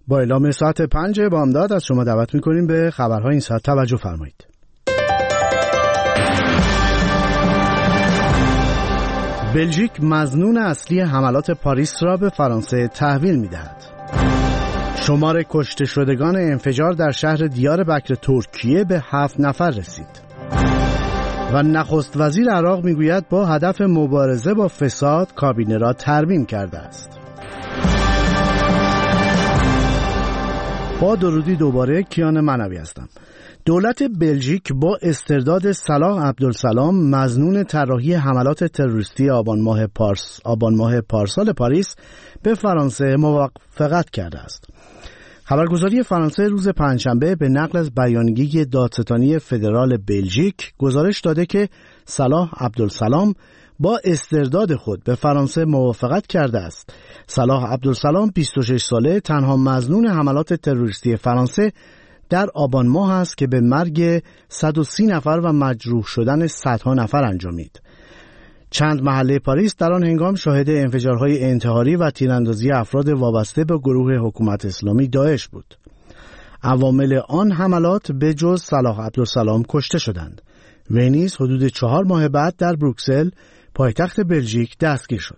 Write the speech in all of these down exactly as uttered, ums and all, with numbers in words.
با اعلام ساعت پنج بامداد از شما دعوت میکنیم به خبرهای این ساعت توجه فرمایید. بلژیک مظنون اصلی حملات پاریس را به فرانسه تحویل میدهد. شمار کشته شدگان انفجار در شهر دیاربکر ترکیه به هفت نفر رسید. و نخست وزیر عراق میگوید با هدف مبارزه با فساد کابینه را ترمیم کرده است. با درودی دوباره کیان منوی هستم. دولت بلژیک با استرداد صلاح عبدالسلام مظنون طراحی حملات تروریستی آبان ماه پارس آبان ماه پارسال پاریس به فرانسه موافقت کرده است. خبرگزاری فرانسه روز پنجشنبه به نقل از بیانیه دادستانی فدرال بلژیک گزارش داده که صلاح عبدالسلام با استرداد خود به فرانسه موافقت کرده است. صلاح عبدالسلام بیست و شش ساله تنها مظنون حملات تروریستی فرانسه در آبان ماه است که به مرگ صد و سی نفر و مجروح شدن صدها نفر انجامید. چند محله پاریس در آن هنگام شاهد انفجارهای انتحاری و تیراندازی افراد وابسته به گروه حکومت اسلامی داعش بود. عوامل آن حملات به جز صلاح عبدالسلام کشته شدند. وی نیز حدود چهار ماه بعد در بروکسل پایتخت بلژیک دستگیر شد.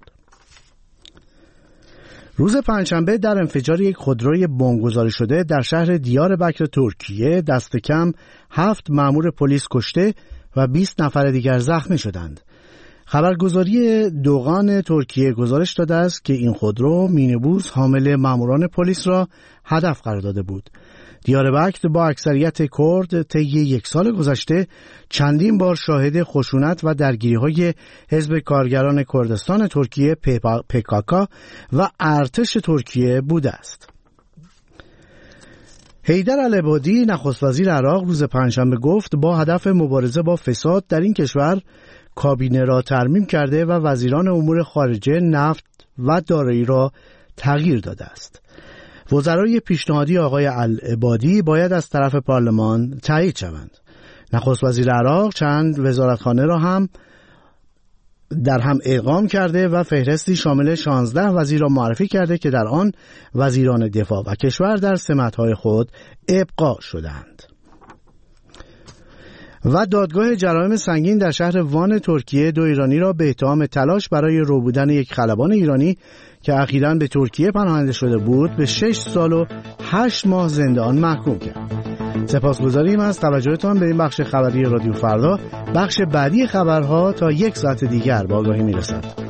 روز پنجشنبه در انفجار یک خودروی بمبگذاری شده در شهر دیاربکر ترکیه دست کم هفت مأمور پلیس کشته و بیست نفر دیگر زخمی شدند. خبرگزاری دوغان ترکیه گزارش داده است که این خودرو مینیبوس حامل ماموران پلیس را هدف قرار داده بود. دیاربکر با اکثریت کرد طی یک سال گذشته چندین بار شاهد خشونت و درگیری‌های حزب کارگران کردستان ترکیه پی کی و ارتش ترکیه بوده است. حیدر العبادی نخست وزیر عراق روز پنجشنبه گفت با هدف مبارزه با فساد در این کشور کابینه را ترمیم کرده و وزیران امور خارجه نفت و دارایی را تغییر داده است. وزرای پیشنهادی آقای العبادی باید از طرف پارلمان تایید شوند. نخست وزیر عراق چند وزارتخانه را هم در هم اقام کرده و فهرستی شامل شانزده وزیر را معرفی کرده که در آن وزیران دفاع و کشور در سمت‌های خود ابقا شدند. و دادگاه جرایم سنگین در شهر وان ترکیه دو ایرانی را به اتهام تلاش برای روبودن یک خلبان ایرانی که اخیراً به ترکیه پناهنده شده بود به شش سال و هشت ماه زندان محکوم کرد. سپاسگزاریم از توجهتان به این بخش خبری رادیو فردا. بخش بعدی خبرها تا یک ساعت دیگر با آگاهی میرسد.